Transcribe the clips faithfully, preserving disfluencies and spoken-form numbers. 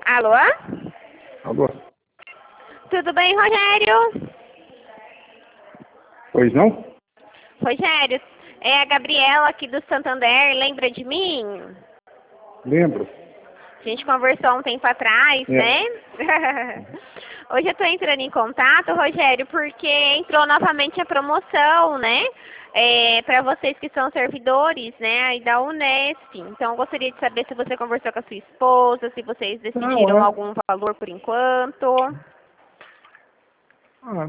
Alô? Alô? Tudo bem, Rogério? Pois não? Rogério, é a Gabriela aqui do Santander, lembra de mim? Lembro. A gente conversou há um tempo atrás, É. né? Hoje eu estou entrando em contato, Rogério, porque entrou novamente a promoção, né? É, para vocês que são servidores, né, aí da Unesp. Então, eu gostaria de saber se você conversou com a sua esposa, se vocês decidiram Não, é. algum valor por enquanto. Ah,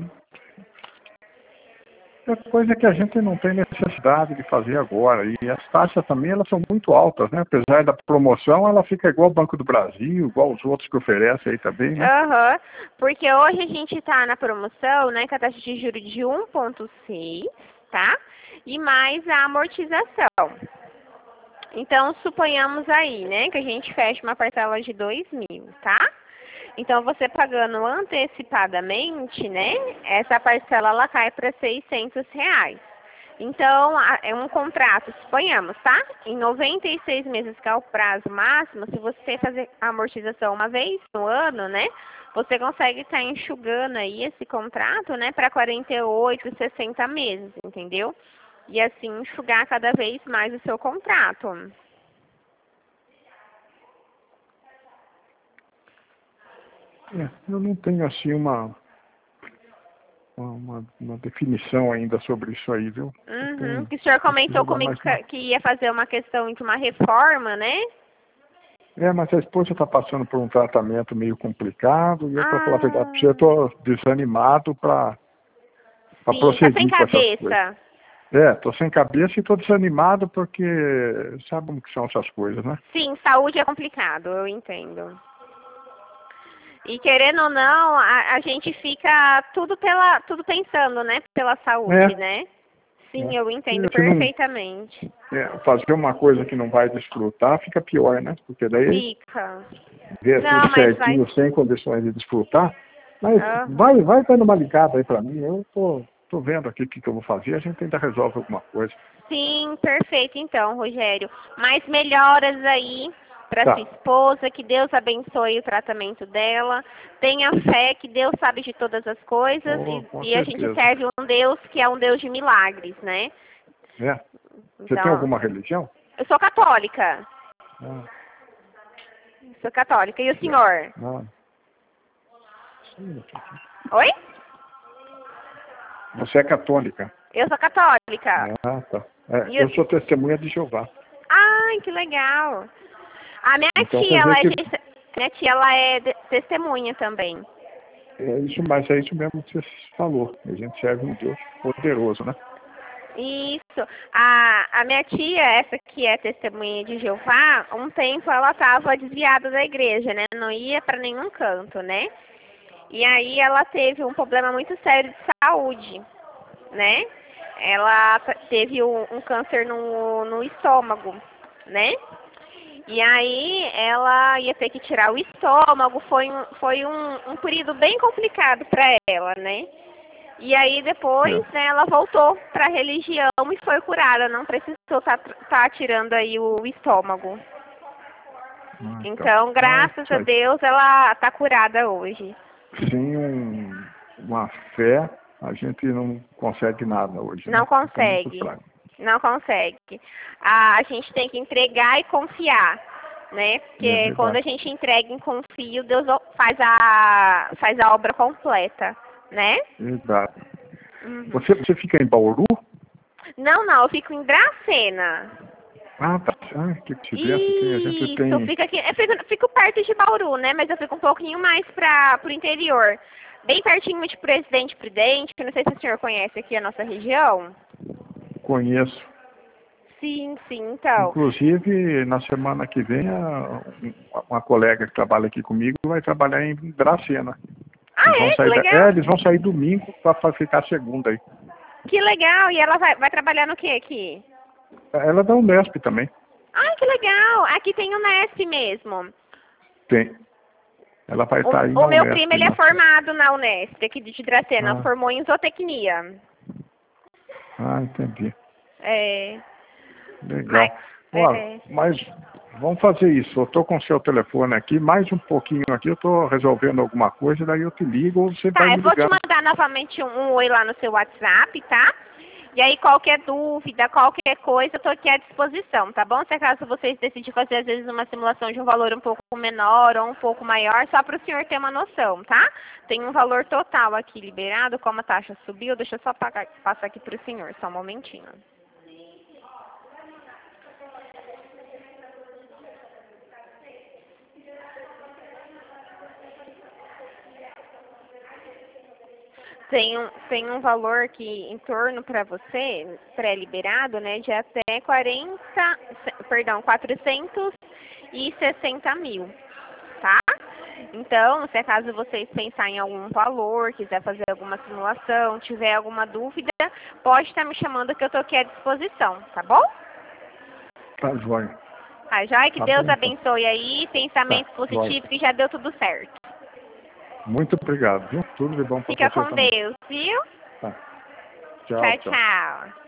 é coisa que a gente não tem necessidade de fazer agora. E as taxas também, elas são muito altas, né? Apesar da promoção, ela fica igual o Banco do Brasil, igual os outros que oferecem aí também, né? Aham, porque hoje a gente está na promoção, né, com a taxa de juros de um vírgula seis, tá? E mais a amortização. Então, suponhamos aí, né, que a gente feche uma parcela de dois mil, tá? Então, você pagando antecipadamente, né, essa parcela ela cai para seiscentos reais. Então, a- é um contrato, suponhamos, tá? Em noventa e seis meses, que é o prazo máximo, se você fazer a amortização uma vez no ano, né, você consegue estar enxugando aí esse contrato, né, para quarenta e oito, sessenta meses, entendeu? E assim enxugar cada vez mais o seu contrato. É, eu não tenho, assim, uma, uma, uma definição ainda sobre isso aí, viu? Eu Uhum, tenho que o senhor que comentou pesquisar comigo mais. Não. que que ia fazer uma questão de uma reforma, né? É, mas a esposa está passando por um tratamento meio complicado e eu, para falar a verdade, Ah, eu estou desanimado para sim, tá sem prosseguir com essas coisas. cabeça. É, tô sem cabeça e tô desanimado porque sabe como que são essas coisas, né? Sim, saúde é complicado, eu entendo. E querendo ou não, a, a gente fica tudo pela, tudo pensando, né? Pela saúde, É, né? Sim, é. eu entendo E se não perfeitamente. é, fazer uma coisa que não vai desfrutar, fica pior, né? Porque daí Fica. vê Não, tudo mas vai. certinho, sem condições de desfrutar. Mas Aham. vai, vai dando uma ligada aí pra mim. Eu tô, tô vendo aqui o que, que eu vou fazer, a gente ainda resolve alguma coisa. Sim, perfeito então, Rogério. Mais melhoras aí para sua Tá. esposa, que Deus abençoe o tratamento dela. Tenha fé que Deus sabe de todas as coisas Oh, e, com e a gente certeza. serve um Deus que é um Deus de milagres, né? É. Você tem Então, alguma religião? eu sou católica. Ah, Sou católica. E o é. senhor? Ah. Sim, Oi? você é católica? Eu sou católica. Ah, tá. É, E eu o- sou testemunha de Jeová. Ai, que legal. A minha Então tia, quer dizer ela é, que tes- minha tia, ela é de- testemunha também. é isso, mas é isso mesmo que você falou. A gente serve um Deus poderoso, né? Isso. A, a minha tia, essa que é testemunha de Jeová, um tempo ela estava desviada da igreja, né? Não ia para nenhum canto, né? E aí ela teve um problema muito sério de saúde, né? Ela t- teve um, um câncer no, no estômago, né? E aí ela ia ter que tirar o estômago, foi um, foi um, um período bem complicado para ela, né? E aí depois, É. né, ela voltou para a religião e foi curada, não precisou estar tá, tá tirando aí o estômago. Ah, então. Então, Ah, graças isso a aí. Deus, ela tá curada hoje. Sem um, uma fé, a gente não consegue nada hoje, Não né? Fica muito consegue, fraco. não consegue. A, a gente tem que entregar e confiar, né? É Porque quando a verdade. gente entrega e confia, Deus faz a, faz a obra completa, né? Verdade. Uhum. Você, você fica em Bauru? Não, não, eu fico em Dracena. Ah, tá. Ah, que coincidência. Tem, a gente Isso, tem. fica aqui, eu fico, fico perto de Bauru, né? Mas eu fico um pouquinho mais para o interior. Bem pertinho de Presidente Prudente, que eu não sei se o senhor conhece aqui a nossa região. Conheço. Sim, sim, então. Inclusive, na semana que vem, a- um- uma colega que trabalha aqui comigo vai trabalhar em Dracena. Ah, Eles vão é? Que sair da... É, legal. eles vão sair domingo para ficar segunda aí. Que legal. E ela vai, vai trabalhar no que aqui? Ela é da Unesp também. Ah, que legal. Aqui tem o Unesp mesmo. Tem. Ela vai estar aí O, o na meu Unesp. primo, ele é Na... formado na Unesp, aqui de Dracena. Ah, Formou em zootecnia. ah, entendi. É. Mas, Legal. Olha, é. mas Vamos fazer isso. Eu estou com o seu telefone aqui, mais um pouquinho aqui, eu estou resolvendo alguma coisa, daí eu te ligo ou você Tá, vai me eu vou te ligar. mandar novamente um, um oi lá no seu WhatsApp, tá? E aí, qualquer dúvida, qualquer coisa, eu estou aqui à disposição, tá bom? Se acaso vocês decidirem fazer, às vezes, uma simulação de um valor um pouco menor ou um pouco maior, só para o senhor ter uma noção, tá? Tem um valor total aqui liberado, como a taxa subiu, deixa eu só pagar, passar aqui para o senhor, só um momentinho. Tem um, tem um valor aqui em torno para você, pré-liberado, né, de até quarenta, perdão, quatrocentos e sessenta mil, tá? Então, se acaso vocês pensarem em algum valor, quiser fazer alguma simulação, tiver alguma dúvida, pode estar me chamando que eu estou aqui à disposição, tá bom? Tá, joia. Tá, joia? Que Tá Deus bom, então. abençoe aí, pensamentos Tá, positivos, joia. que já deu tudo certo. Muito obrigado, viu? Tudo de bom para Fica você com também. Deus, viu? Tá. Tchau, Tchau, tchau. tchau.